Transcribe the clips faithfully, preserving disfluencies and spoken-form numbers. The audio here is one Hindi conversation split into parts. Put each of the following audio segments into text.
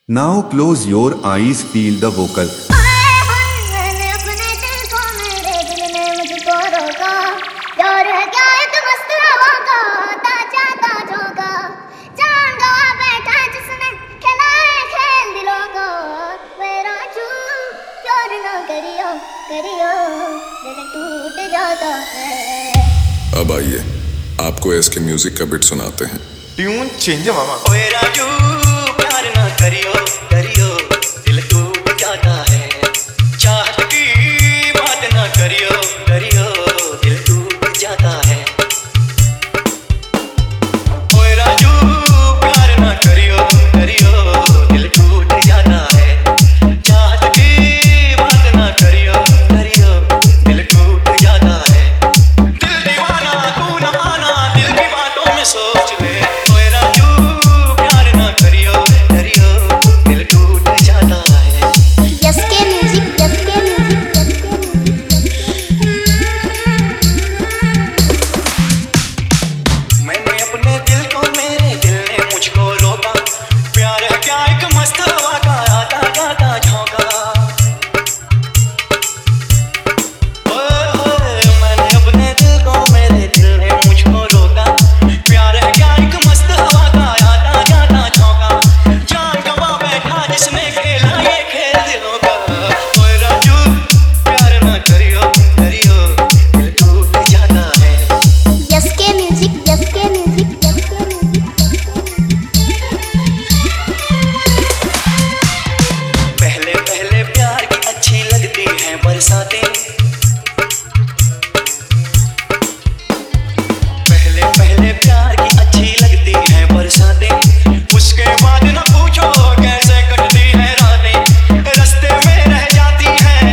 Now close your eyes, feel the vocal. मैंने अपने दिल को मेरे दिल ने मुझको रोका, प्यार है क्या एक मस्त हवा का, आता जाता झोंका, जान गवा बैठा जिसने खिलाए खेल दिलों को, मेरा चूप प्यार ना करियो करियो, दिल टूट जाता है। अब आइए आपको इसके म्यूजिक का बिट सुनाते हैं। ट्यून चेंज है मामा। ओए राजू प्यार ना करियो करियो, दिल टूट जाता है। चाहत की बात ना करियो करियो, दिल टूट जाता है। ओए राजू प्यार ना करियो करियो, दिल टूट जाता है। चाहत की बात ना करियो करियो, दिल टूट जाता है। दिल दीवाना तू न माना, दिल की बातों में सोच ले। ओए राजू प्यार ना करियो करियो, दिल टूट जाता है। S K music, S K music, S K मैंने अपने दिल को मेरे दिल ने मुझको रोका, प्यार है क्या एक मस्त हवा का, आता जाता झोंका। ओए ओए मैंने अपने दिल को मेरे दिल ने मुझको रोका, प्यार है क्या एक मस्त हवा का, आता जाता झोंका, जान गवा बैठा जिसने खेला ये खेल दिलों का। ओए राजू प्यार ना करियो करियो, दिल टूट जाता है। S K music, S K music, S K music. पहले पहले प्यार की अच्छी लगती हैं बरसातें, पहले पहले प्यार की अच्छी लगती हैं बरसातें, उसके बाद न पूछो कैसे कटती हैं रातें। रास्ते में रह जाती हैं,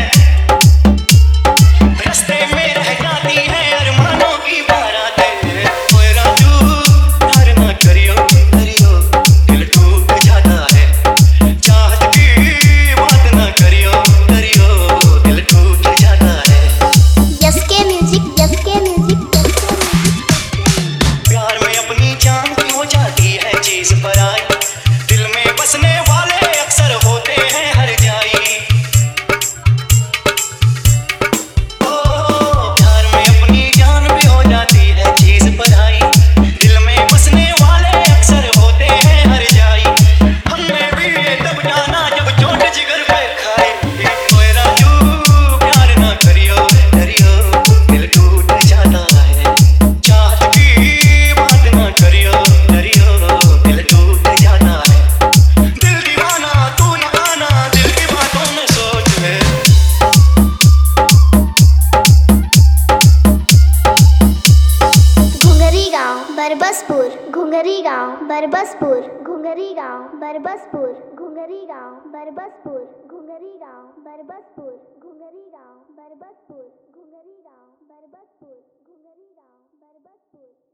रास्ते में रह जाती हैं अरमानों की बारातें। ओए राजू प्यार ना करियो करियो, दिल टूट जाता है। चाहत की बात ना करियो करियो, दिल टूट जाता है। S K music, S K music, S K music. प्यार में अपनी जान की हो जाती है चीज पराई, दिल में बसने वाले अक्सर होते हैं हर जाई। ओ प्यार में अपनी जान भी हो जाती है चीज पराई, दिल में बसने वाले अक्सर होते हैं हर जाई। हमने भी ये तब जाना जब चोट जिगर पे खाई। ओए राजू प्यार ना करियो करियो, दिल टूट जाता है। चाहत की बात ना करियो करियो, दिल टूट जाता है। दिल दीवाना तू न आना, दिल की बातों में सोच ले। घुंगरी गांव बरबसपुर, घुंगरी गांव बरबसपुर, घुंगरी गांव बरबसपुर, घुंगरी गांव बरबसपुर, घुंगरी गांव बरबसपुर, घुंगरी गांव बरबसपुर, घुंगरी गांव बरबसपुर, घुंगरी गांव बरबसपुर।